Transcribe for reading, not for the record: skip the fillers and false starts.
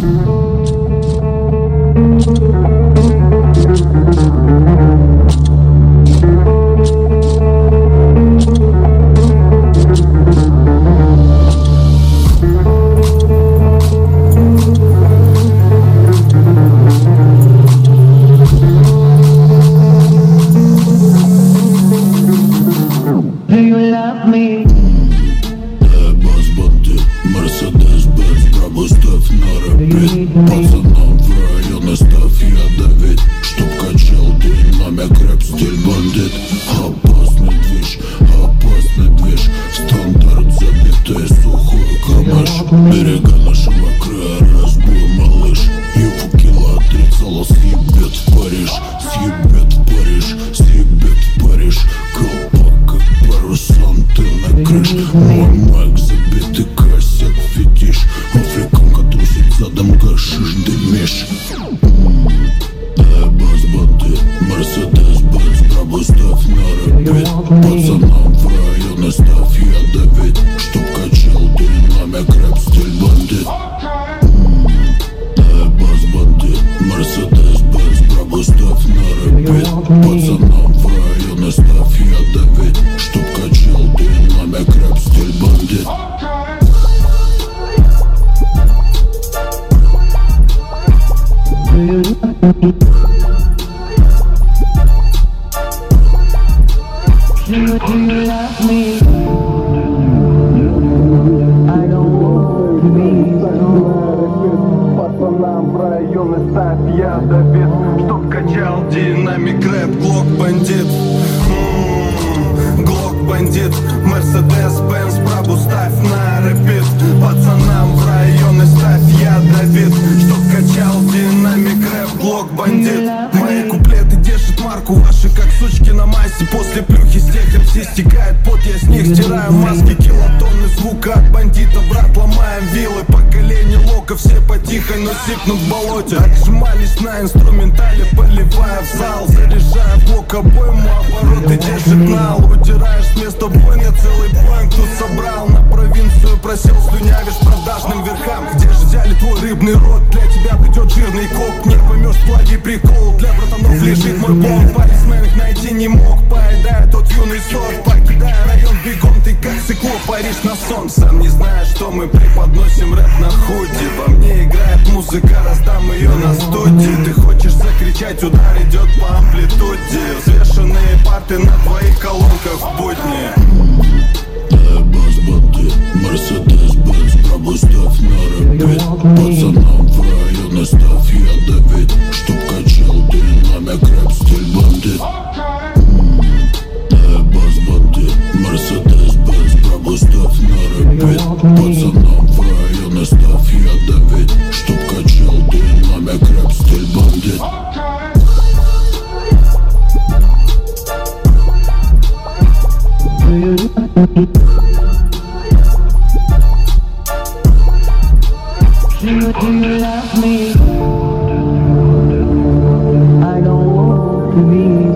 Пацанам в районе ставь я давить, чтоб качал динамик, рэп стиль бандит. Опасный движ, стандарт забитый, сухой камыш. Берега нашего края разбой, малыш. Его кило отрицало, съебет в Париж, съебет в Париж, съебет в Париж. Колпак как парусан, ты на крыш. Мой майк забитый, косяк фетиш. Африканка трусит задом, гашиш дымишь. Бас бандит, Мерседес Бенц, пробуй ставь на репит. Пацанам в районе ставь я давить, чтоб качал динамик, рэп стиль бандит. Бас бандит, Мерседес Бенц, пробуй ставь на репит. Пацанам в районе ставь я давить, чтоб качал динамик, рэп стиль бандит. Do you love me? I don't want to be alone. Пацанам в районе ставь я давит, чтоб качал динамик, рэп, глок бандит. Глок бандит, Мерседес Бенц, пробу ставь на репит. Пацанам в районе ставь я давит, чтоб качал динамик, рэп, глок бандит. Мои куплеты держат марку, ваши как сучки на массе. После плюхи с тех все стекает пот, я с них стираю маски. Килотонны звука от бандита, брат, ломаем вилы. Поколение лока, все потихо, но сипнут в болоте. Отжимались на инструментале, поливая в зал. Заряжая в блок обойму, обороты держит нал. Удираешь с места боя, целый поинт тут собрал. На провинцию просел, слюнявишь продажным верхам. Где же взяли твой рыбный рот? Для тебя придет жирный коп. Не поймешь плагий прикол, для братанов лежит мой бомб. Полисмен их найти не мог, поедая тот юный сорт. Покидая район бегом, ты как цикло паришь на сон. Сам не знаешь, что мы преподносим рэп на худи. Во мне играет музыка, раздам ее на студии. Ты хочешь закричать, удар идет по амплитуде. Взвешенные парты на твоих колонках в будни. Бас бандит, Мерседес Бенц, пробуй ставь на репит. Пацанам в районе ставь я давить, чтоб качал динамик, рэп стиль бандит. Бас бандит, Мерседес Бенц, пробуй ставь на репит. Пацанам в районе ставь я давить, чтоб качал динамик, рэп стиль бандит. Do you love me? I don't want to be